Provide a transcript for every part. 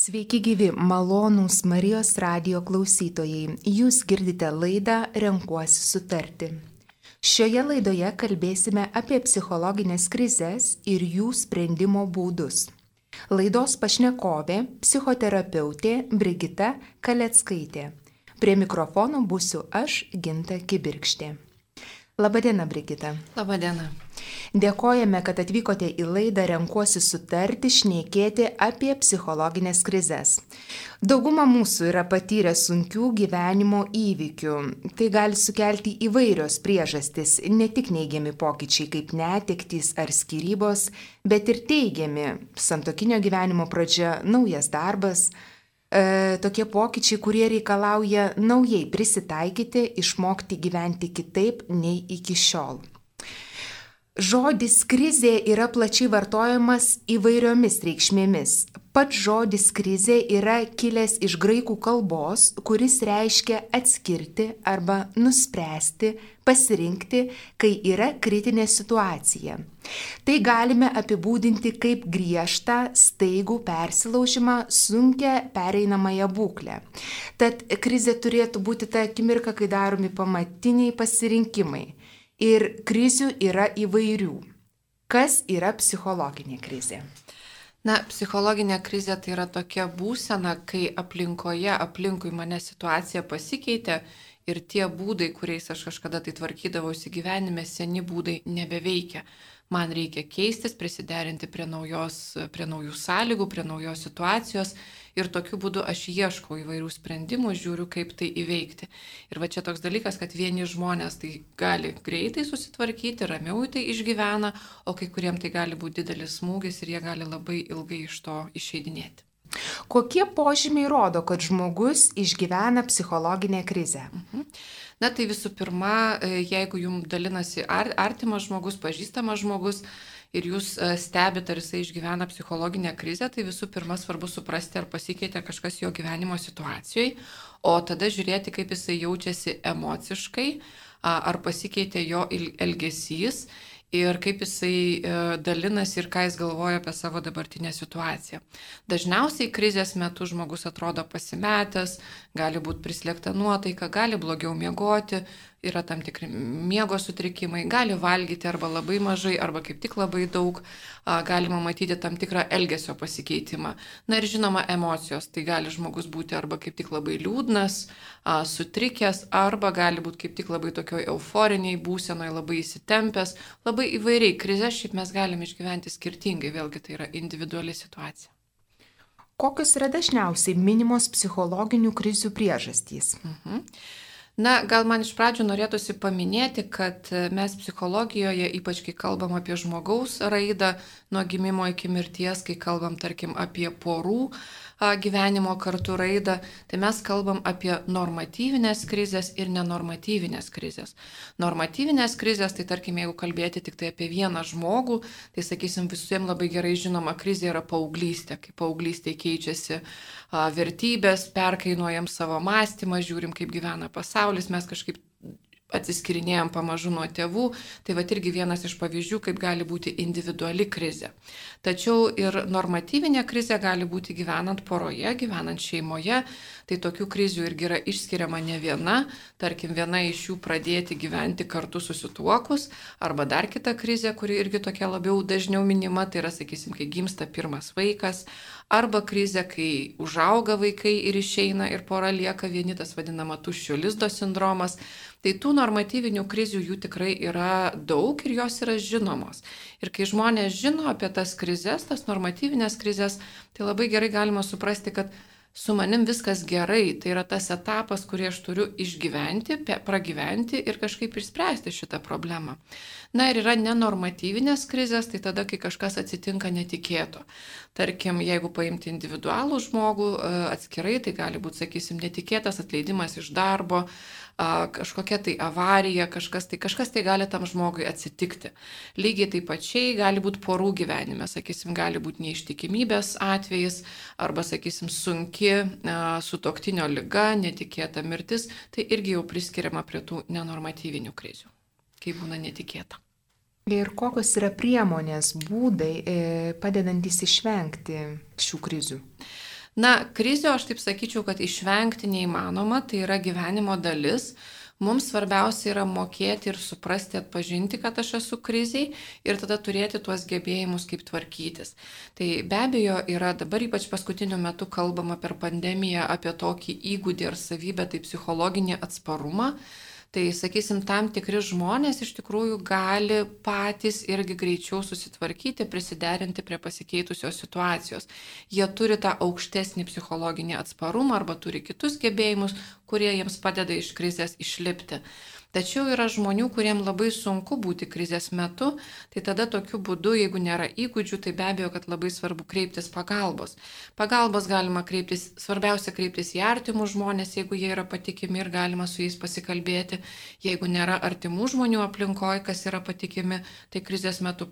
Sveiki gyvi, malonūs Marijos radijo klausytojai. Jūs girdite laidą Renkuosi sutarti. Šioje laidoje kalbėsime apie psichologinės krizes ir jų sprendimo būdus. Laidos pašnekovė - psichoterapeutė Brigita Kaleckaitė. Prie mikrofono būsiu aš, Ginta Kibirkštė. Labadiena, Brigita. Labadiena. Dėkojame, kad atvykote į laidą Renkuosi sutarti šnekėti apie psichologinės krizes. Dauguma mūsų yra patyrę sunkių gyvenimo įvykių. Tai gali sukelti įvairios priežastys, ne tik neigiami pokyčiai kaip netektys ar skyrybos, bet ir teigiami - santuokinio gyvenimo pradžia, naujas darbas. Tokie pokyčiai, kurie reikalauja naujai prisitaikyti, išmokti gyventi kitaip nei iki šiol. Žodis krizė yra plačiai vartojamas įvairiomis reikšmėmis. Pats žodis krizė yra kilęs iš graikų kalbos, kuris reiškia atskirti arba nuspręsti, pasirinkti, kai yra kritinė situacija. Tai galime apibūdinti kaip griežtą, staigų persilaužimą, sunkią pereinamąją būklę. Tad krizė turėtų būti ta akimirka, kai daromi pamatiniai pasirinkimai. Ir krizių yra įvairių. Kas yra psichologinė krizė? Psichologinė krizė tai yra tokia būsena, kai aplinkui mane situacija pasikeitė ir tie būdai, kuriais aš kažkada tai tvarkydavausi gyvenime, seni būdai nebeveikia. Man reikia keistis, prisiderinti prie naujų sąlygų, prie naujos situacijos ir tokiu būdu aš ieškau įvairių sprendimų, žiūriu, kaip tai įveikti. Ir va čia toks dalykas, kad vieni žmonės tai gali greitai susitvarkyti, ramiau tai išgyvena, o kai kuriem tai gali būti didelis smūgis ir jie gali labai ilgai iš to išeidinėti. Kokie požymiai rodo, kad žmogus išgyvena psichologinę krizę? Tai visų pirma, jeigu jums dalinasi artimas žmogus, pažįstamas žmogus ir jūs stebite, ar jisai išgyvena psichologinę krizę, tai visų pirma svarbu suprasti, ar pasikeitė kažkas jo gyvenimo situacijoje, o tada žiūrėti, kaip jisai jaučiasi emociškai, ar pasikeitė jo elgesys ir kaip jisai dalinasi ir ką jis galvoja apie savo dabartinę situaciją. Dažniausiai krizės metu žmogus atrodo pasimetęs, gali būti prislėgta nuotaika, gali blogiau miegoti, yra tam tikri miego sutrikimai, gali valgyti arba labai mažai, arba kaip tik labai daug, galima matyti tam tikrą elgesio pasikeitimą. Ir žinoma, emocijos, tai gali žmogus būti arba kaip tik labai liūdnas, sutrikęs, arba gali būti kaip tik labai tokioj euforiniai būsenoje, labai įsitempęs, labai įvairiai. Krizę šiaip mes galime išgyventi skirtingai, vėlgi tai yra individuali situacija. Kokios yra dažniausiai minimos psichologinių krizių priežastys? Gal man iš pradžių norėtųsi paminėti, kad mes psichologijoje, ypač kai kalbam apie žmogaus raidą nuo gimimo iki mirties, kai kalbam, tarkim, apie porų gyvenimo kartu raidą, tai mes kalbam apie normatyvinės krizės ir nenormatyvinės krizės. Normatyvinės krizės, tai tarkim, jeigu kalbėti tik tai apie vieną žmogų, tai sakysim, visiems labai gerai žinoma krizė yra paauglystė, kai paauglystė keičiasi vertybės, perkainuojam savo mąstymą, žiūrim, kaip gyvena pasaulis, mes kažkaip atsiskirinėjom pamažu nuo tėvų, tai irgi vienas iš pavyzdžių, kaip gali būti individuali krizė. Tačiau ir normatyvinė krizė gali būti gyvenant poroje, gyvenant šeimoje, tai tokių krizių irgi yra išskiriama ne viena, tarkim viena iš jų pradėti gyventi kartu susituokus, arba dar kita krizė, kuri irgi tokia labiau dažniau minima, tai yra, sakysim, kai gimsta pirmas vaikas, arba krizė, kai užauga vaikai ir išeina ir pora lieka vieni, tas vadinama tuščio lizdo sindromas. Tai tų normatyvinių krizių jų tikrai yra daug ir jos yra žinomos. Ir kai žmonės žino apie tas krizės, tas normatyvinės krizės, tai labai gerai galima suprasti, kad su manim viskas gerai, tai yra tas etapas, kurį aš turiu išgyventi, pragyventi ir kažkaip išspręsti šitą problemą. Ir yra nenormatyvinės krizės, tai tada, kai kažkas atsitinka netikėto. Tarkim, jeigu paimti individualų žmogų atskirai, tai gali būti, sakysim, netikėtas atleidimas iš darbo, kažkokia tai avarija, kažkas tai gali tam žmogui atsitikti. Lygiai taip pačiai gali būti porų gyvenime, sakysim, gali būti neištikimybės atvejis, arba, sakysim, sunki sutuoktinio liga, netikėta mirtis, tai irgi jau priskiriama prie tų nenormatyvinių krizių, kai būna netikėta. Ir kokios yra priemonės, būdai, padedantys išvengti šių krizių? Na, krizio aš taip sakyčiau, kad išvengti neįmanoma, tai yra gyvenimo dalis. Mums svarbiausia yra mokėti ir suprasti, atpažinti, kad aš esu kriziai ir tada turėti tuos gebėjimus, kaip tvarkytis. Tai be abejo yra dabar ypač paskutiniu metu kalbama per pandemiją apie tokį įgūdį ar savybę, tai psichologinį atsparumą. Tai, sakysim, tam tikri žmonės iš tikrųjų gali patys irgi greičiau susitvarkyti, prisiderinti prie pasikeitusios situacijos. Jie turi tą aukštesnį psichologinį atsparumą arba turi kitus gebėjimus, kurie jiems padeda iš krizės išlipti. Tačiau yra žmonių, kuriems labai sunku būti krizės metu, tai tada tokiu būdu, jeigu nėra įgūdžių, tai be abejo, kad labai svarbu kreiptis pagalbos. Pagalbos galima kreiptis, svarbiausia kreiptis į artimus žmonės, jeigu jie yra patikimi ir galima su jais pasikalbėti. Jeigu nėra artimų žmonių aplinkoje, kas yra patikimi, tai krizės metu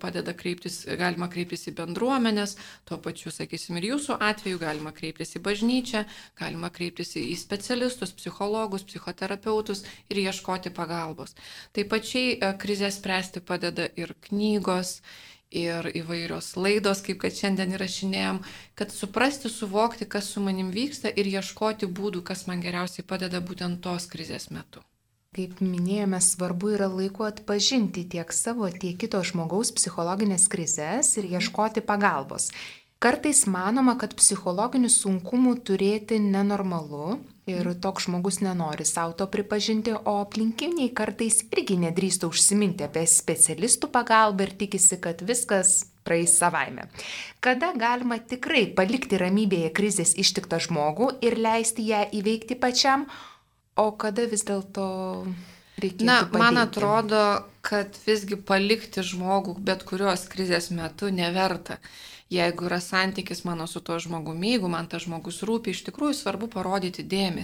galima kreiptis į bendruomenės, tuo pačiu, sakysim, ir jūsų atveju galima kreiptis į bažnyčią, galima kreiptis į specialistus, psichologus, psichoterapeutus ir ieškoti pagalbos. Taip pačiai krizės spręsti padeda ir knygos, ir įvairios laidos, kaip kad šiandien įrašinėjom, kad suprasti, suvokti, kas su manim vyksta ir ieškoti būdų, kas man geriausiai padeda būtent tos krizės metu. Kaip minėjome, svarbu yra laiku atpažinti tiek savo, tiek kito žmogaus psichologinės krizės ir ieškoti pagalbos. Kartais manoma, kad psichologinių sunkumų turėti nenormalu ir toks žmogus nenori savo to pripažinti, o aplinkiniai kartais irgi nedrįsta užsiminti apie specialistų pagalbą ir tikisi, kad viskas praeis savaime. Kada galima tikrai palikti ramybėje krizės ištiktą žmogų ir leisti ją įveikti pačiam, o kada vis dėlto reikėtų padėti? Man atrodo, kad visgi palikti žmogų bet kurios krizės metu neverta. Jeigu yra santykis mano su tuo žmogumi, jeigu man tas žmogus rūpi, iš tikrųjų svarbu parodyti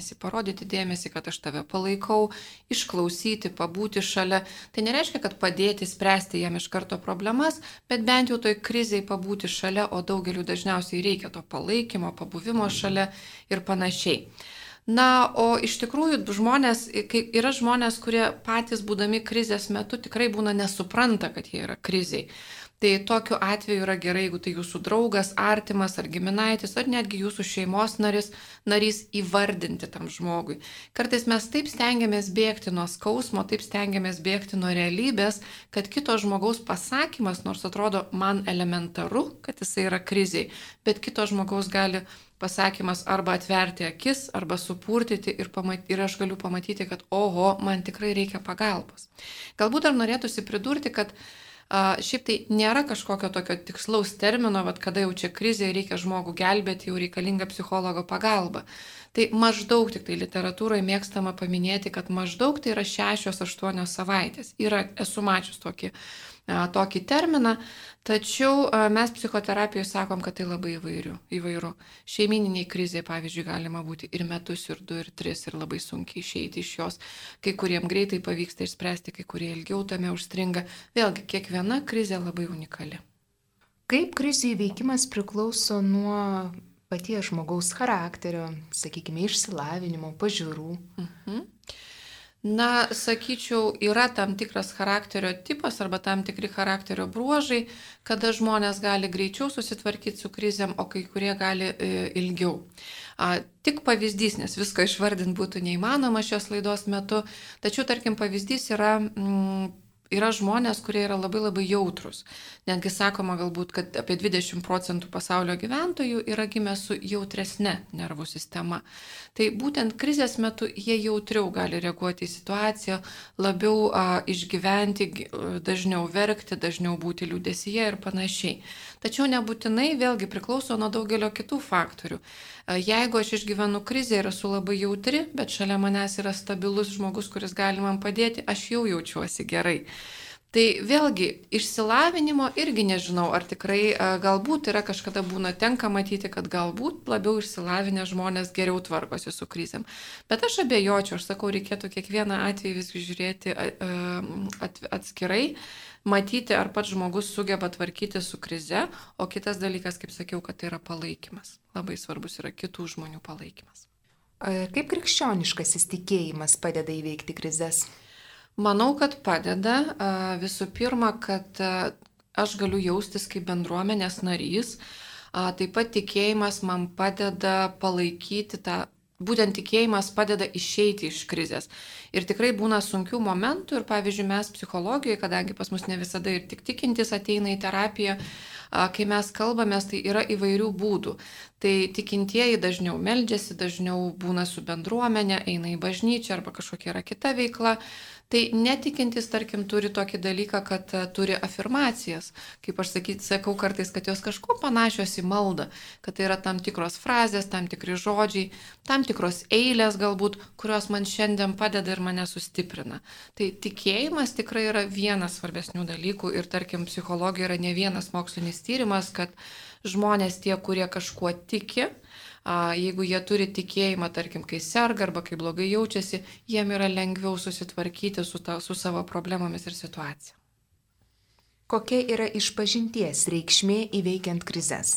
dėmesį, kad aš tave palaikau, išklausyti, pabūti šalia. Tai nereiškia, kad padėti spręsti jam iš karto problemas, bet bent jau toj krizėje pabūti šalia, o daugeliu dažniausiai reikia to palaikymo, pabuvimo šalia ir panašiai. Na, o iš tikrųjų yra žmonės, kurie patys būdami krizės metu tikrai būna nesupranta, kad jie yra kriziai. Tai tokiu atveju yra gerai, jeigu tai jūsų draugas, artimas ar giminaitis, ar netgi jūsų šeimos narys įvardinti tam žmogui. Kartais mes taip stengiamės bėgti nuo skausmo, taip stengiamės bėgti nuo realybės, kad kito žmogaus pasakymas, nors atrodo man elementaru, kad jisai yra kriziai, bet kito žmogaus gali pasakymas arba atverti akis, arba supurtyti ir aš galiu pamatyti, kad oho, man tikrai reikia pagalbos. Galbūt dar norėtųsi pridurti, kad šiaip tai nėra kažkokio tokio tikslaus termino, kada jau čia krizė reikia žmogų gelbėti, jau reikalinga psichologo pagalba. Tai maždaug tik tai literatūroje mėgstama paminėti, kad maždaug tai yra 6-8 savaitės. Esu mačius tokį terminą, tačiau mes psichoterapijoje sakom, kad tai labai įvairu. Šeimininiai krizė, pavyzdžiui, galima būti ir metus, ir 2, ir 3, ir labai sunkiai išeiti iš jos. Kai kuriem greitai pavyksta išspręsti, kai kurie ilgiau tame užstringa. Vėlgi, kiekviena krizė labai unikali. Kaip krizių įveikimas priklauso nuo paties žmogaus charakterio, sakykime, išsilavinimo, pažiūrų? Na, sakyčiau, yra tam tikras charakterio tipas arba tam tikri charakterio bruožai, kada žmonės gali greičiau susitvarkyti su krizėm, o kai kurie gali ilgiau. Tik pavyzdys, nes visko išvardinti būtų neįmanoma šios laidos metu, tačiau, tarkim, pavyzdys yra žmonės, kurie yra labai labai jautrus. Netgi sakoma galbūt, kad apie 20% pasaulio gyventojų yra gimę su jautresne nervų sistema. Tai būtent krizės metu jie jautriau gali reaguoti į situaciją, labiau išgyventi, dažniau verkti, dažniau būti liūdesyje ir panašiai. Tačiau nebūtinai vėlgi priklauso nuo daugelio kitų faktorių. Jeigu aš išgyvenu krizę ir esu labai jautri, bet šalia manęs yra stabilus žmogus, kuris gali man padėti, aš jau jaučiuosi gerai. Tai vėlgi, išsilavinimo irgi nežinau, ar tikrai galbūt yra kažkada tenka matyti, kad galbūt labiau išsilavinę žmonės geriau tvarkosi su krizėm. Bet aš abejočiau, aš sakau, reikėtų kiekvieną atvejį visgi žiūrėti atskirai, matyti, ar pats žmogus sugeba tvarkyti su krize, o kitas dalykas, kaip sakiau, kad tai yra palaikymas. Labai svarbus yra kitų žmonių palaikymas. Kaip krikščioniškasis tikėjimas padeda įveikti krizes? Manau, kad padeda. Visų pirma, kad aš galiu jaustis kaip bendruomenės narys. Taip pat tikėjimas man padeda palaikyti tą. Būtent tikėjimas padeda išeiti iš krizės. Ir tikrai būna sunkių momentų ir pavyzdžiui mes psichologijoje, kadangi pas mus ne visada ir tik tikintis ateina į terapiją, kai mes kalbamės, tai yra įvairių būdų. Tai tikintieji dažniau meldžiasi, dažniau būna su bendruomenė, eina į bažnyčią arba kažkokia yra kita veikla. Tai netikintis, tarkim, turi tokį dalyką, kad turi afirmacijas. Kaip aš sakau kartais, kad jos kažko panašios į maldą, kad tai yra tam tikros frazės, tam tikri žodžiai, tam tikros eilės galbūt, kurios man šiandien padeda ir mane sustiprina. Tai tikėjimas tikrai yra vienas svarbesnių dalykų ir, tarkim, psichologija yra ne vienas mokslinis tyrimas, kad žmonės tie, kurie kažkuo tiki, jeigu jie turi tikėjimą, tarkim, kai serga arba kai blogai jaučiasi, jiem yra lengviau susitvarkyti su savo problemomis ir situacija. Kokia yra išpažinties reikšmė įveikiant krizes?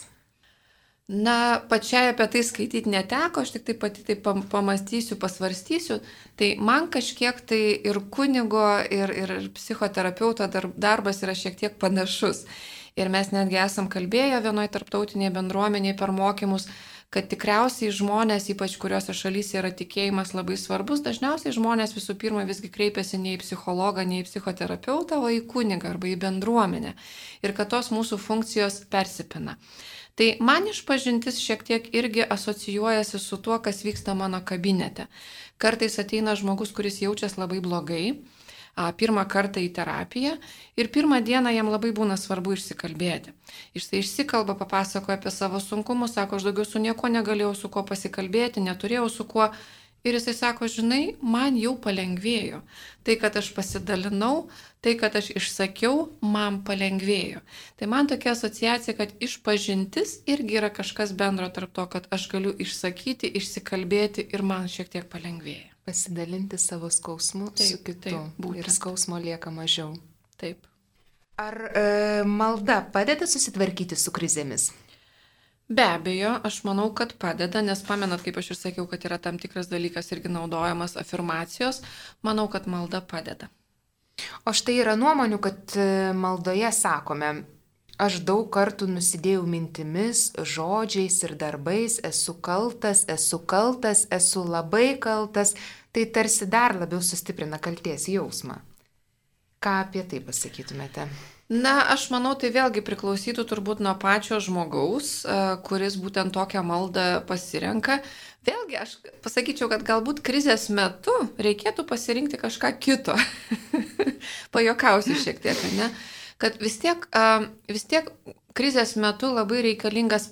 Na, pačiai apie tai skaityti neteko, aš tik tai pati tai pamastysiu, pasvarstysiu. Tai man kažkiek tai ir kunigo, ir psichoterapeuto darbas yra šiek tiek panašus. Ir mes netgi esam kalbėję vienoje tarptautinėje bendruomenėje per mokymus, kad tikriausiai žmonės, ypač kuriuose šalyse yra tikėjimas labai svarbus, dažniausiai žmonės visų pirma visgi kreipiasi ne į psichologą, ne į psichoterapeutą, o į kunigą arba į bendruomenę. Ir kad tos mūsų funkcijos persipina. Tai man išpažintis šiek tiek irgi asocijuojasi su tuo, kas vyksta mano kabinete. Kartais ateina žmogus, kuris jaučiasi labai blogai, pirmą kartą į terapiją ir pirmą dieną jam labai būna svarbu išsikalbėti. Jisai išsikalba, papasakoja apie savo sunkumus, sako, aš daugiau su nieko negalėjau su kuo pasikalbėti, neturėjau su kuo. Ir jisai sako, žinai, man jau palengvėjo. Tai, kad aš pasidalinau, tai, kad aš išsakiau, man palengvėjo. Tai man tokia asociacija, kad išpažintis irgi yra kažkas bendro tarp to, kad aš galiu išsakyti, išsikalbėti ir man šiek tiek palengvėjo. Pasidalinti savo skausmu su kitu. Taip, ir skausmo lieka mažiau. Taip. Ar malda padeda susitvarkyti su krizėmis? Be abejo, aš manau, kad padeda, nes pamenat, kaip aš ir sakiau, kad yra tam tikras dalykas irgi naudojamas afirmacijos, manau, kad malda padeda. O štai yra nuomonių, kad maldoje sakome, aš daug kartų nusidėjau mintimis, žodžiais ir darbais, esu kaltas, esu labai kaltas, tai tarsi dar labiau sustiprina kaltės jausmą. Ką apie tai pasakytumėte? Na, aš manau, tai vėlgi priklausytų turbūt nuo pačio žmogaus, kuris būtent tokią maldą pasirenka. Vėlgi, aš pasakyčiau, kad galbūt krizės metu reikėtų pasirinkti kažką kito. Pajokausiu šiek tiek, ne? Kad vis tiek krizės metu labai reikalingas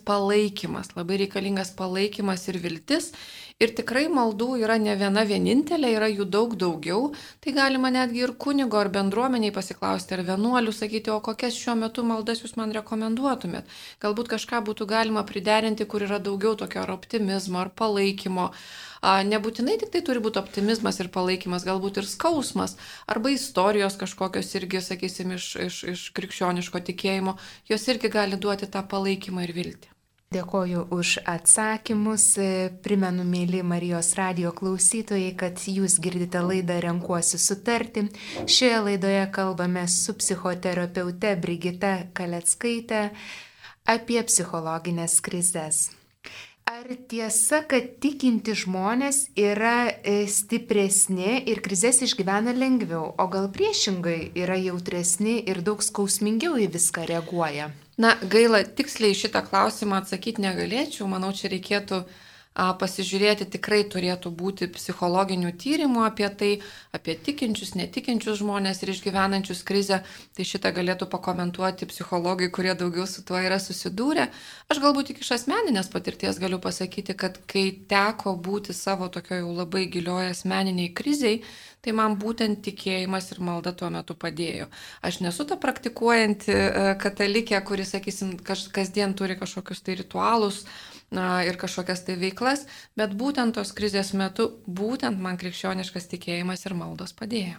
palaikymas ir viltis. Ir tikrai maldų yra ne viena vienintelė, yra jų daug daugiau. Tai galima netgi ir kunigo ar bendruomeniai pasiklausti, ar vienuolių sakyti, o kokias šiuo metu maldas jūs man rekomenduotumėt. Galbūt kažką būtų galima priderinti, kur yra daugiau tokio ar optimizmo, ar palaikymo. Nebūtinai tik tai turi būti optimizmas ir palaikymas, galbūt ir skausmas, arba istorijos kažkokios irgi, sakysim, iš krikščioniško tikėjimo, jos irgi gali duoti tą palaikymą ir viltį. Dėkoju už atsakymus. Primenu, mėly Marijos radijo klausytojai, kad jūs girdite laidą Renkuosi sutarti. Šioje laidoje kalbame su psichoterapeute Brigita Kaleckaite apie psichologinės krizes. Ar tiesa, kad tikinti žmonės yra stipresni ir krizes išgyvena lengviau, o gal priešingai yra jautresni ir daug skausmingiau į viską reaguoja? Na, gaila, tiksliai šitą klausimą atsakyti negalėčiau. Manau, čia reikėtų pasižiūrėti, tikrai turėtų būti psichologinių tyrimų apie tai, apie tikinčius, netikinčius žmonės ir išgyvenančius krizę. Tai šitą galėtų pakomentuoti psichologai, kurie daugiau su tuo yra susidūrę. Aš galbūt tik iš asmeninės patirties galiu pasakyti, kad kai teko būti savo tokio jau labai gilioje asmeniniai kriziai, tai man būtent tikėjimas ir malda tuo metu padėjo. Aš nesu ta praktikuojanti katalikė, kuri, sakysim, kasdien turi kažkokius tai ritualus ir kažkokias tai veiklas, bet būtent tos krizės metu, būtent man krikščioniškas tikėjimas ir maldos padėjo.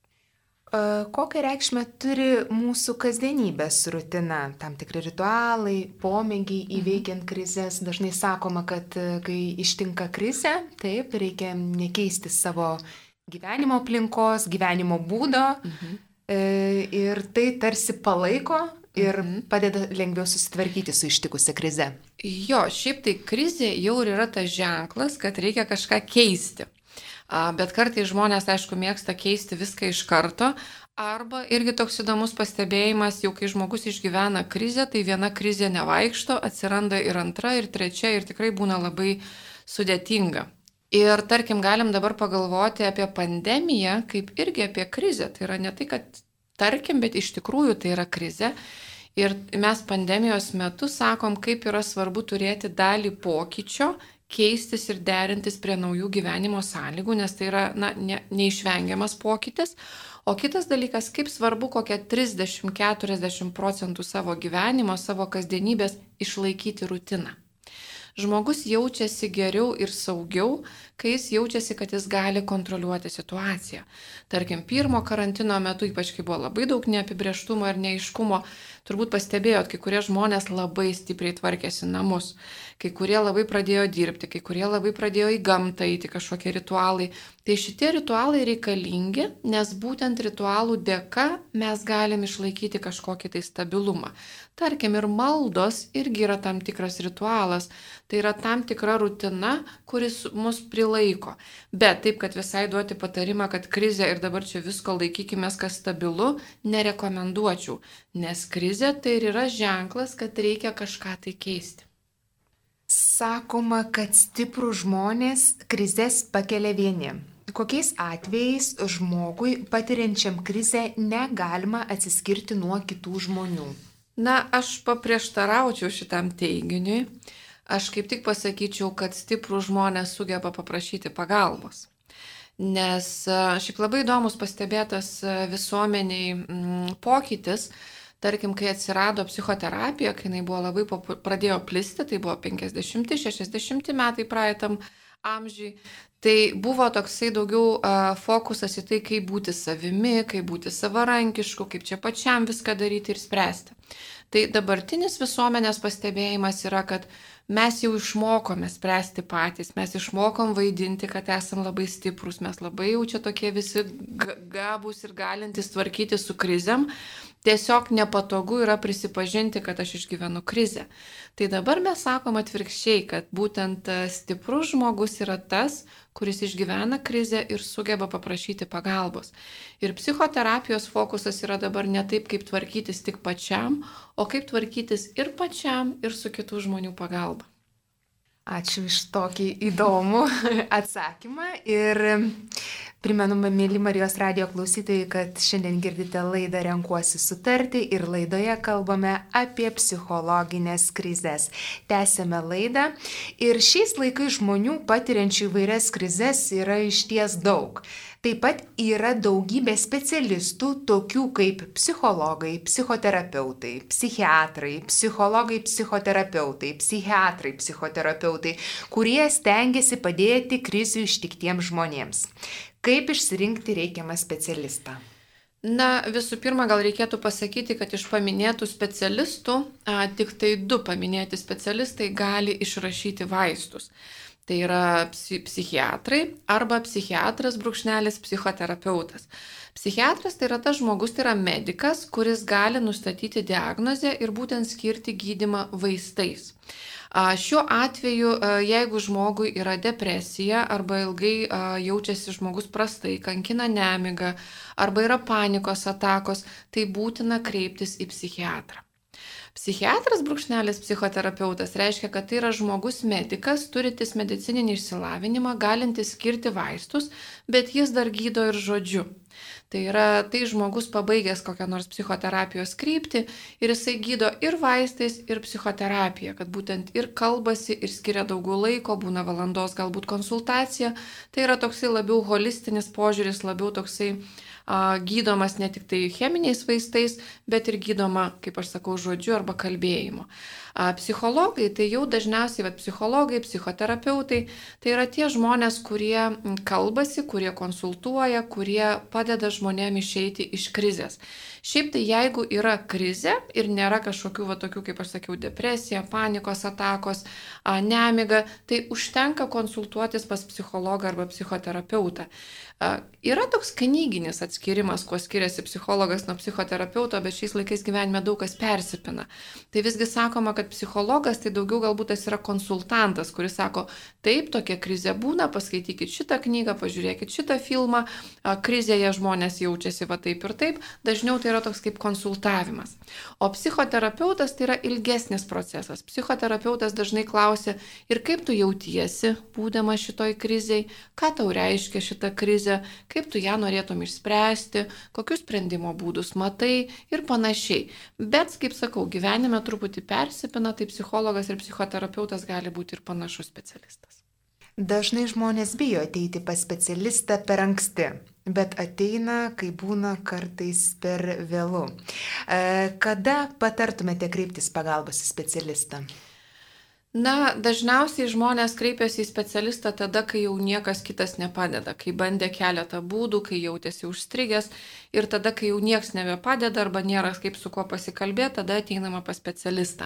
Kokią reikšmę turi mūsų kasdienybės rutina, tam tikri ritualai, pomėgiai įveikiant krizės? Dažnai sakoma, kad kai ištinka krizė, taip, reikia nekeisti savo gyvenimo aplinkos, gyvenimo būdo ir tai tarsi palaiko ir padeda lengviau susitvarkyti su ištikusia krize. Jo, šiaip tai krizė jau yra tas ženklas, kad reikia kažką keisti. Bet kartais žmonės, aišku, mėgsta keisti viską iš karto. Arba irgi toks įdomus pastebėjimas, jau kai žmogus išgyvena krizę, tai viena krizė nevaikšto, atsiranda ir antra, ir trečia, ir tikrai būna labai sudėtinga. Ir tarkim, galim dabar pagalvoti apie pandemiją, kaip irgi apie krizę. Tai yra ne tai, kad tarkim, bet iš tikrųjų tai yra krizė. Ir mes pandemijos metu sakom, kaip yra svarbu turėti dalį pokyčio, keistis ir derintis prie naujų gyvenimo sąlygų, nes tai yra neišvengiamas pokytis. O kitas dalykas, kaip svarbu kokią 30-40% savo gyvenimo, savo kasdienybės išlaikyti rutiną. Žmogus jaučiasi geriau ir saugiau, kai jis jaučiasi, kad jis gali kontroliuoti situaciją. Tarkim, pirmo karantino metu, ypač kai buvo labai daug neapibrėžtumo ir neaiškumo, turbūt pastebėjot, kai kurie žmonės labai stipriai tvarkėsi namus, kai kurie labai pradėjo dirbti, kai kurie labai pradėjo į gamtą eiti, kažkokie ritualai. Tai šitie ritualai reikalingi, nes būtent ritualų dėka mes galim išlaikyti kažkokį tai stabilumą. Tarkim, ir maldos irgi yra tam tikras ritualas, tai yra tam tikra rutina, kuris mus prilaiko. Bet taip, kad visai duoti patarimą, kad krizė ir dabar čia visko laikykimės, kas stabilu, nerekomenduočiau, nes krizė tai ir yra ženklas, kad reikia kažką tai keisti. Sakoma, kad stiprų žmonės krizės pakelia vieni. Kokiais atvejais žmogui patiriančiam krizę negalima atsiskirti nuo kitų žmonių? Aš paprieštaraučiau šitam teiginiui. Aš kaip tik pasakyčiau, kad stiprų žmonės sugeba paprašyti pagalbos. Nes šiaip labai įdomus pastebėtas visuomeniai pokytis. Tarkim, kai atsirado psichoterapija, kai jinai buvo labai pradėjo plisti, tai buvo 50-60 metai praeitam amžiui, tai buvo toksai daugiau fokusas į tai, kaip būti savimi, kaip būti savarankišku, kaip čia pačiam viską daryti ir spręsti. Tai dabartinis visuomenės pastebėjimas yra, kad mes jau išmokome spręsti patys, mes išmokom vaidinti, kad esam labai stiprus, mes labai jau čia tokie visi gabūs ir galintys tvarkyti su krizėm. Tiesiog nepatogu yra prisipažinti, kad aš išgyvenu krizę. Tai dabar mes sakom atvirkščiai, kad būtent stiprus žmogus yra tas, kuris išgyvena krizę ir sugeba paprašyti pagalbos. Ir psichoterapijos fokusas yra dabar ne taip, kaip tvarkytis tik pačiam, o kaip tvarkytis ir pačiam, ir su kitų žmonių pagalba. Ačiū iš tokį įdomų atsakymą ir primenu, mėly Marijos radijo klausytojai, kad šiandien girdite laidą Renkuosi sutarti ir laidoje kalbame apie psichologinės krizes. Tęsėme laidą ir šiais laikais žmonių patiriančių įvairias krizes yra išties daug. Taip pat yra daugybė specialistų, tokių kaip psichologai, psichoterapeutai, psichiatrai, psichologai, psichoterapeutai, psichiatrai, psichoterapeutai, kurie stengiasi padėti krizių ištiktiems žmonėms. Kaip išsirinkti reikiamą specialistą? Visų pirma, gal reikėtų pasakyti, kad iš paminėtų specialistų, tik tai 2 paminėti specialistai gali išrašyti vaistus. Tai yra psichiatrai arba psichiatras / psichoterapeutas. Psichiatras tai yra tas žmogus, tai yra medikas, kuris gali nustatyti diagnozę ir būtent skirti gydymą vaistais. Šiuo atveju, jeigu žmogui yra depresija arba ilgai jaučiasi žmogus prastai, kankina nemiga arba yra panikos atakos, tai būtina kreiptis į psichiatrą. Psichiatras / psichoterapeutas reiškia, kad tai yra žmogus medikas, turintis medicininį išsilavinimą, galintis skirti vaistus, bet jis dar gydo ir žodžiu. Tai yra tai žmogus pabaigęs kokią nors psichoterapijos kryptį ir jisai gydo ir vaistais, ir psichoterapija, kad būtent ir kalbasi, ir skiria daugiau laiko, būna valandos galbūt konsultacija. Tai yra toksai labiau holistinis požiūris, labiau toksai gydomas ne tik tai cheminiais vaistais, bet ir gydoma, kaip aš sakau, žodžiu arba kalbėjimu. Psichologai, tai jau dažniausiai psichologai, psichoterapeutai, tai yra tie žmonės, kurie kalbasi, kurie konsultuoja, kurie padeda žmonėm išeiti iš krizės. Šiaip tai jeigu yra krizė ir nėra kažkokių tokių, kaip aš sakiau, depresija, panikos atakos, nemiga, tai užtenka konsultuotis pas psichologą arba psichoterapeutą. Yra toks knyginis atskirimas, kuo skiriasi psichologas nuo psichoterapeuto, bet šiais laikais gyvenime daug kas persipina. Tai visgi sakoma, kad psichologas tai daugiau galbūt tas yra konsultantas, kuris sako, taip, tokia krizė būna, paskaitykit šitą knygą, pažiūrėkit šitą filmą, krizėje žmonės jaučiasi va taip ir taip, dažniau tai yra toks kaip konsultavimas. O psichoterapeutas tai yra ilgesnis procesas. Psichoterapeutas dažnai klausia, ir kaip tu jautiesi, būdama šitoj krizėj, ką tau reiškia šitą krizę, kaip tu ją norėtum išspręsti, kokius sprendimo būdus matai ir panašiai. Bet, kaip sakau, gyvenime truputį persipina, tai psichologas ir psichoterapeutas gali būti ir panašus specialistas. Dažnai žmonės bijo ateiti pas specialistą per anksti, bet ateina, kai būna kartais per vėlu. Kada patartumėte kreiptis pagalbos į specialistą? Na, dažniausiai žmonės kreipiasi į specialistą tada, kai jau niekas kitas nepadeda, kai bandė keletą būdų, kai jautėsi užstrigęs ir tada, kai jau niekas nebepadeda arba nėra kaip su kuo pasikalbėti, tada ateinama pas specialistą.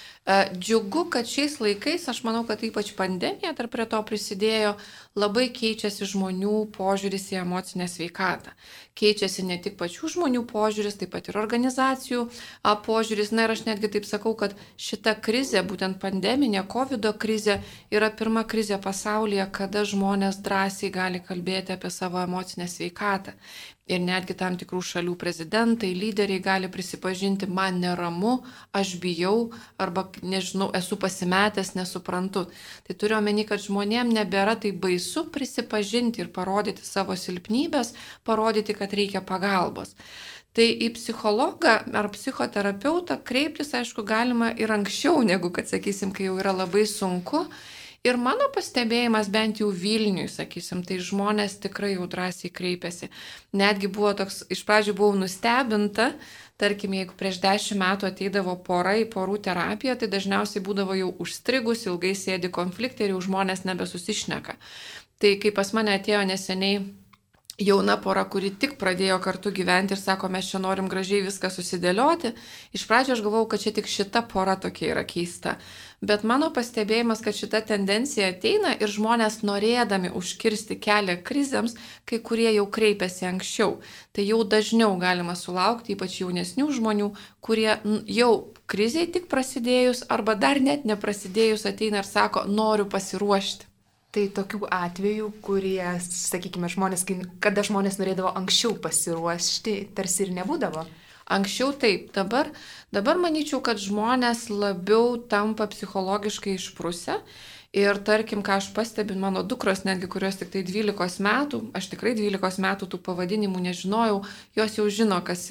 Džiugu, kad šiais laikais, aš manau, kad ypač pandemija dar prie to prisidėjo, labai keičiasi žmonių požiūris į emocinę sveikatą. Keičiasi ne tik pačių žmonių požiūris, taip pat ir organizacijų požiūris. Na ir aš netgi taip sakau, kad šita krizė, būtent pandeminė COVID krizė, yra pirma krizė pasaulyje, kada žmonės drąsiai gali kalbėti apie savo emocinę sveikatą. Ir netgi tam tikrų šalių prezidentai, lyderiai gali prisipažinti, man neramu, aš bijau, arba, nežinau, esu pasimetęs, nesuprantu. Tai turiu omeny, kad žmonėm nebėra tai baisu prisipažinti ir parodyti savo silpnybės, parodyti, kad reikia pagalbos. Tai į psichologą ar psichoterapeutą kreiptis, aišku, galima ir anksčiau, negu, kad, sakysim, kai jau yra labai sunku. Ir mano pastebėjimas bent jau Vilniui, sakysim, tai žmonės tikrai jau drąsiai kreipiasi. Netgi buvo toks, iš pradžių buvau nustebinta, tarkim, jeigu prieš 10 metų ateidavo pora į porų terapiją, tai dažniausiai būdavo jau užstrigus, ilgai sėdi konfliktai ir jau žmonės nebesusišneka. Tai kai pas mane atėjo neseniai jauna pora, kuri tik pradėjo kartu gyventi ir sako, mes čia norim gražiai viską susidėlioti. Iš pradžio aš galvojau, kad čia tik šita pora tokia yra keista. Bet mano pastebėjimas, kad šita tendencija ateina ir žmonės norėdami užkirsti kelią krizėms, kai kurie jau kreipiasi anksčiau. Tai jau dažniau galima sulaukti, ypač jaunesnių žmonių, kurie jau kriziai tik prasidėjus arba dar net neprasidėjus ateina ir sako, noriu pasiruošti. Tai tokių atvejų, kurie, sakykime, kada žmonės norėdavo anksčiau pasiruošti, tarsi ir nebūdavo. Anksčiau taip, dabar manyčiau, kad žmonės labiau tampa psichologiškai išprusę. Ir tarkim, ką aš pastebiu, mano dukros, netgi kurios tik tai 12 metų, aš tikrai 12 metų tų pavadinimų nežinojau, jos jau žino, kas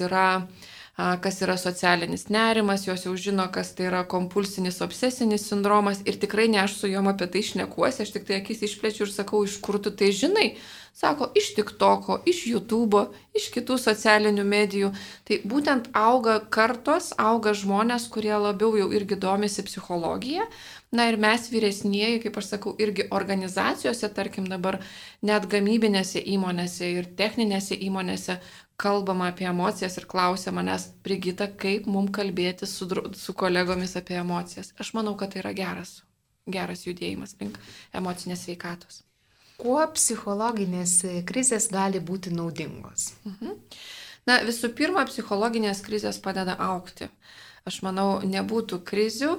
yra socialinis nerimas, jos jau žino, kas tai yra kompulsinis obsesinis sindromas ir tikrai ne aš su jom apie tai šnekuosi, aš tik tai akis išplečiu ir sakau, iš kur tu tai žinai? Sako, iš TikToko, iš YouTube'o, iš kitų socialinių medijų. Tai būtent auga kartos, auga žmonės, kurie labiau jau irgi domisi psichologija. Na ir mes vyresnieji, kaip aš sakau, irgi organizacijose, tarkim dabar net gamybinėse įmonėse ir techninėse įmonėse kalbama apie emocijas ir klausia manęs, Brigita, kaip mums kalbėti su kolegomis apie emocijas. Aš manau, kad tai yra geras judėjimas link emocinės sveikatos. Kuo psichologinės krizės gali būti naudingos? Na, visų pirma, psichologinės krizės padeda augti. Aš manau, nebūtų krizių,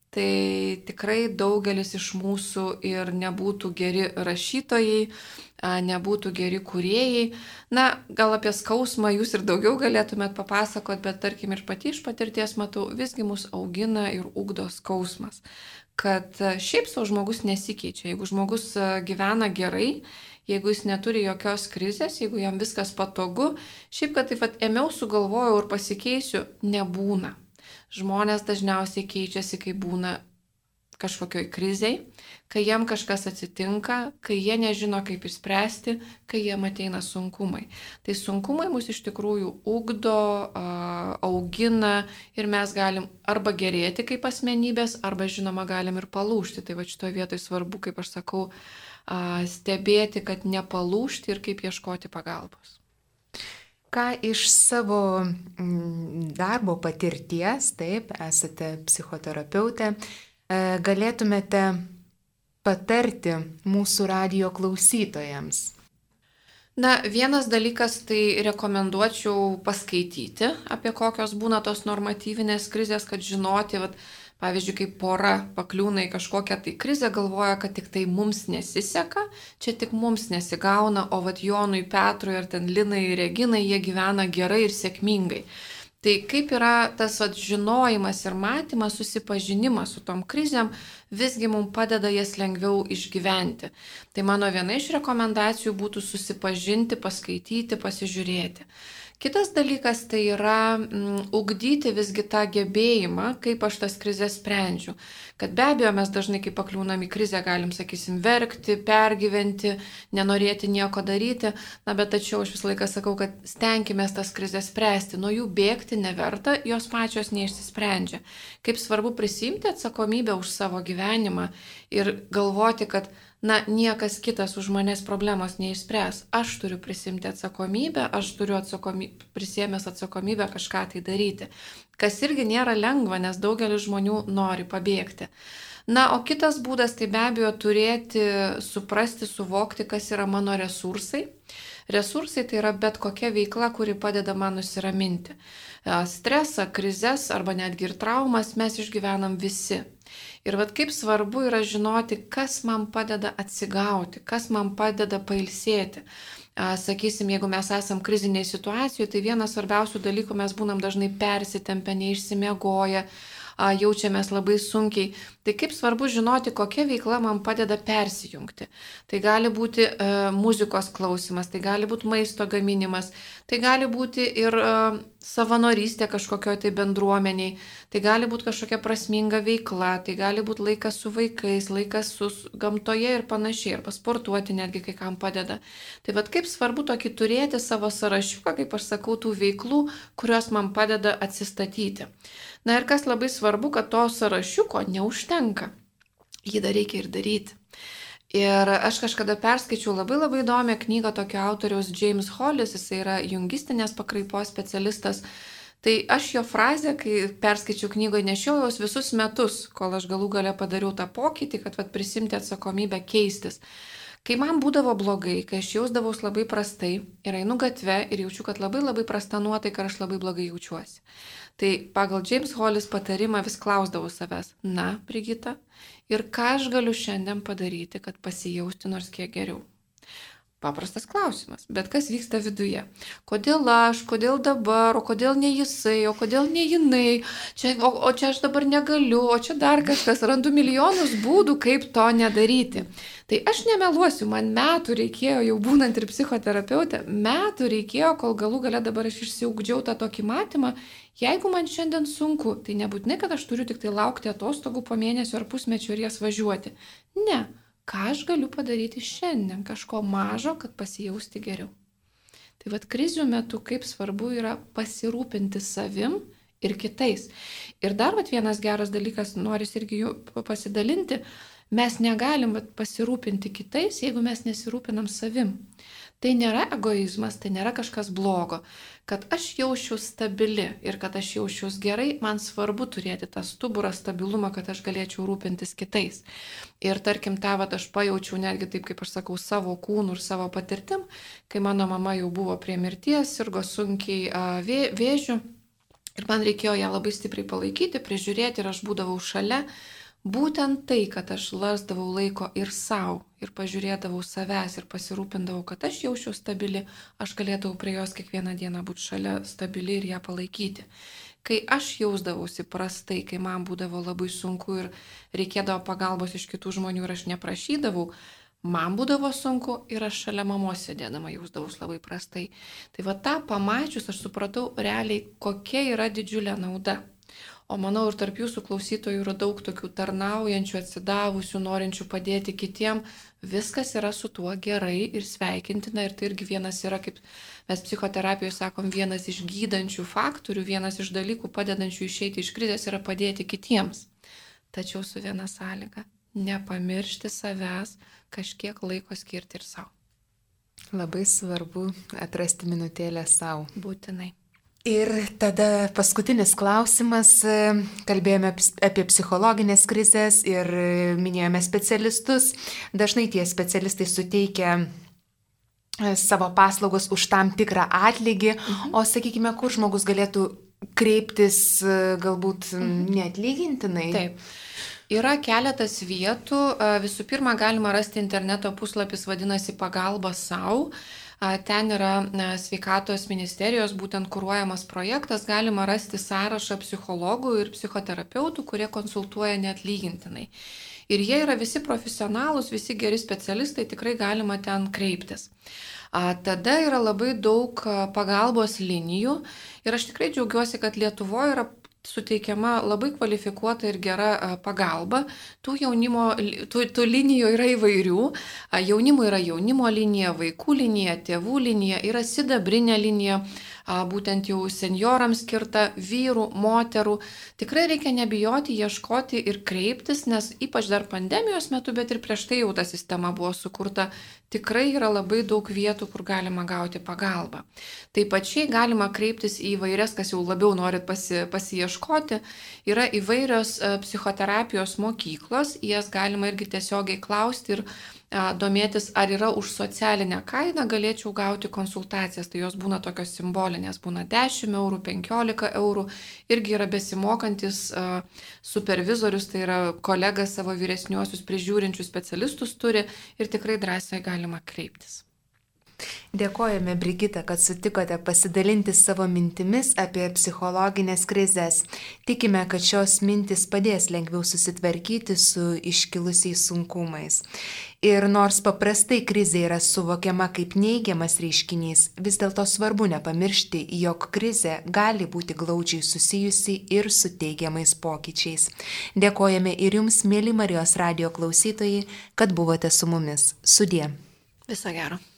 tai tikrai daugelis iš mūsų ir nebūtų geri rašytojai, nebūtų geri kūrėjai. Na, gal apie skausmą jūs ir daugiau galėtumėt papasakot, bet tarkim ir pati iš patirties matau, visgi mus augina ir ugdo skausmas. Kad šiaip savo žmogus nesikeičia. Jeigu žmogus gyvena gerai, jeigu jis neturi jokios krizės, jeigu jam viskas patogu, šiaip kad taip ėmiau, sugalvojau ir pasikeisiu, nebūna. Žmonės dažniausiai keičiasi, kai būna kažkokioj kriziai, kai jiem kažkas atsitinka, kai jie nežino, kaip išspręsti, kai jiem ateina sunkumai. Tai sunkumai mus iš tikrųjų ugdo, augina ir mes galim arba gerėti kaip asmenybės, arba žinoma galim ir palūžti. Tai va šitoje vietoje svarbu, kaip aš sakau, stebėti, kad nepalūžti ir kaip ieškoti pagalbos. Ką iš savo darbo patirties, taip, esate psichoterapeutė, galėtumėte patarti mūsų radijo klausytojams? Na, vienas dalykas tai rekomenduočiau paskaityti, apie kokios būna tos normatyvinės krizės, kad žinoti, vat, pavyzdžiui, kaip pora pakliūna į kažkokią tai krizę, galvoja, kad tik tai mums nesiseka, čia tik mums nesigauna, o vat Jonui, Petrui ar ten Linai ir Reginai jie gyvena gerai ir sėkmingai. Tai kaip yra tas žinojimas ir matymas, susipažinimas su tom krizėm, visgi mums padeda jas lengviau išgyventi. Tai mano viena iš rekomendacijų būtų susipažinti, paskaityti, pasižiūrėti. Kitas dalykas tai yra ugdyti visgi tą gebėjimą, kaip aš tas krizės sprendžiu. Kad be abejo mes dažnai, kai pakliūnam į krizę, galim, sakysim, verkti, pergyventi, nenorėti nieko daryti, bet tačiau aš visą laiką sakau, kad stenkimės tas krizės spręsti, nuo jų bėgti neverta, jos pačios neišsisprendžia. Kaip svarbu prisimti atsakomybę už savo gyvenimą ir galvoti, kad niekas kitas už manęs problemos neišspręs. Aš turiu prisimti atsakomybę, aš turiu prisiėmęs atsakomybę kažką tai daryti. Kas irgi nėra lengva, nes daugelis žmonių nori pabėgti. O kitas būdas tai be abejo turėti, suprasti, suvokti, kas yra mano resursai. Resursai tai yra bet kokia veikla, kuri padeda man nusiraminti. Stresą, krizes arba netgi ir traumas mes išgyvenam visi. Ir kaip svarbu yra žinoti, kas man padeda atsigauti, kas man padeda pailsėti. Sakysim, jeigu mes esam kriziniai situacijoje, tai vienas svarbiausių dalykų mes būnam dažnai persitempę, neišsimiegoję, jaučiamės labai sunkiai. Tai kaip svarbu žinoti, kokia veikla man padeda persijungti. Tai gali būti muzikos klausimas, tai gali būti maisto gaminimas, tai gali būti ir savanorystė kažkokioj tai bendruomeniai, tai gali būti kažkokia prasminga veikla, tai gali būti laikas su vaikais, laikas su gamtoje ir panašiai, arba sportuoti netgi kai kam padeda. Tai kaip svarbu tokį turėti savo sąrašiuką, kaip aš sakau, tų veiklų, kurios man padeda atsistatyti. Ir kas labai svarbu, kad to sąrašiuko neužtenka. Jį dar reikia ir daryti. Ir aš kažkada perskaičiau labai įdomią knygą tokio autoriaus James Hollis, jis yra jungistinės pakraipos specialistas. Tai aš jo frazę, kai perskaičiau knygoje, nešiau jos visus metus, kol aš galų gale padariau tą pokytį, kad prisimti atsakomybę keistis. Kai man būdavo blogai, kai aš jausdavaus labai prastai ir einu gatve ir jaučiu, kad labai prasta nuotaika ir aš labai blogai jaučiuosi. Tai pagal James Hollis patarimą vis klausdavau savęs, Brigita, ir ką aš galiu šiandien padaryti, kad pasijausti nors kiek geriau? Paprastas klausimas, bet kas vyksta viduje? Kodėl aš, kodėl dabar, o kodėl ne jisai, o kodėl ne jinai, o čia aš dabar negaliu, o čia dar kažkas, randu milijonus būdų, kaip to nedaryti. Tai aš nemeluosiu, man metų reikėjo, jau būnant ir psichoterapeutė, metų reikėjo, kol galų gale dabar aš išsiugdžiau tą tokį matymą, jeigu man šiandien sunku, tai nebūtinai, kad aš turiu tik tai laukti atostogų po mėnesio ar pusmečio ir jas važiuoti. Ne. Ką aš galiu padaryti šiandien, kažko mažo, kad pasijausti geriau. Tai krizių metu kaip svarbu yra pasirūpinti savim ir kitais. Ir dar vienas geras dalykas, noris irgi jų pasidalinti, mes negalim pasirūpinti kitais, jeigu mes nesirūpinam savim. Tai nėra egoizmas, tai nėra kažkas blogo. Kad aš jausčiaus stabili ir kad aš jausčiaus gerai, man svarbu turėti tą stuburą, stabilumą, kad aš galėčiau rūpintis kitais. Ir tarkim, tą aš pajaučiau netgi taip, kaip aš sakau, savo kūnų ir savo patirtim, kai mano mama jau buvo prie mirties, sirgo sunkiai vėžiu ir man reikėjo ją labai stipriai palaikyti, prižiūrėti ir aš būdavau šalia. Būtent tai, kad aš lasdavau laiko ir savo, ir pažiūrėdavau savęs, ir pasirūpindavau, kad aš jausčiau stabili, aš galėdavau prie jos kiekvieną dieną būti šalia stabili ir ją palaikyti. Kai aš jausdavausi prastai, kai man būdavo labai sunku ir reikėdavo pagalbos iš kitų žmonių ir aš neprašydavau, man būdavo sunku ir aš šalia mamos sėdėdama jausdavaus labai prastai. Tai tą pamačius aš supratau realiai, kokia yra didžiulė nauda. O manau, ir tarp jūsų klausytojų yra daug tokių tarnaujančių, atsidavusių, norinčių padėti kitiem. Viskas yra su tuo gerai ir sveikintina. Ir tai irgi vienas yra, kaip mes psichoterapijoje sakom, vienas iš gydančių faktorių, vienas iš dalykų padedančių išeiti iš krizės yra padėti kitiems. Tačiau su viena sąlyga - nepamiršti savęs, kažkiek laiko skirti ir savo. Labai svarbu atrasti minutėlę savo. Būtinai. Ir tada paskutinis klausimas, kalbėjome apie psichologinės krizės ir minėjome specialistus. Dažnai tie specialistai suteikia savo paslaugos už tam tikrą atlygį, o sakykime, kur žmogus galėtų kreiptis galbūt neatlygintinai? Taip. Yra keletas vietų. Visų pirma, galima rasti interneto puslapis, vadinasi Pagalba sau. Ten yra sveikatos ministerijos būtent kuruojamas projektas, galima rasti sąrašą psichologų ir psichoterapeutų, kurie konsultuoja neatlygintinai. Ir jie yra visi profesionalūs, visi geri specialistai, tikrai galima ten kreiptis. Tada yra labai daug pagalbos linijų ir aš tikrai džiaugiuosi, kad Lietuvoje yra suteikiama labai kvalifikuota ir gera pagalba. Tų linijų yra įvairių. Jaunimui yra jaunimo linija, vaikų linija, tėvų linija, yra sidabrinė linija, būtent jau seniorams skirta, vyrų, moterų. Tikrai reikia nebijoti, ieškoti ir kreiptis, nes ypač dar pandemijos metu, bet ir prieš tai jau ta sistema buvo sukurta. Tikrai yra labai daug vietų, kur galima gauti pagalbą. Taip pačiai galima kreiptis į įvairias, kas jau labiau norit pasiieškoti. Yra įvairios psichoterapijos mokyklos, jas galima irgi tiesiogiai klausti ir domėtis, ar yra už socialinę kainą galėčiau gauti konsultacijas. Tai jos būna tokios simbolinės, būna 10 eurų, 15 eurų. Irgi yra besimokantis supervizorius, tai yra kolega savo vyresniuosius prižiūrinčius specialistus turi ir tikrai drąsiai galima kreiptis. Dėkojame, Brigita, kad sutikote pasidalinti savo mintimis apie psichologinės krizės. Tikime, kad šios mintis padės lengviau susitvarkyti su iškilusiais sunkumais. Ir nors paprastai krizė yra suvokiama kaip neigiamas reiškinys, vis dėlto svarbu nepamiršti, jog krizė gali būti glaudžiai susijusi ir su teigiamais pokyčiais. Dėkojame ir jums, mėly Marijos radijo klausytojai, kad buvote su mumis. Sudie. Viso gero.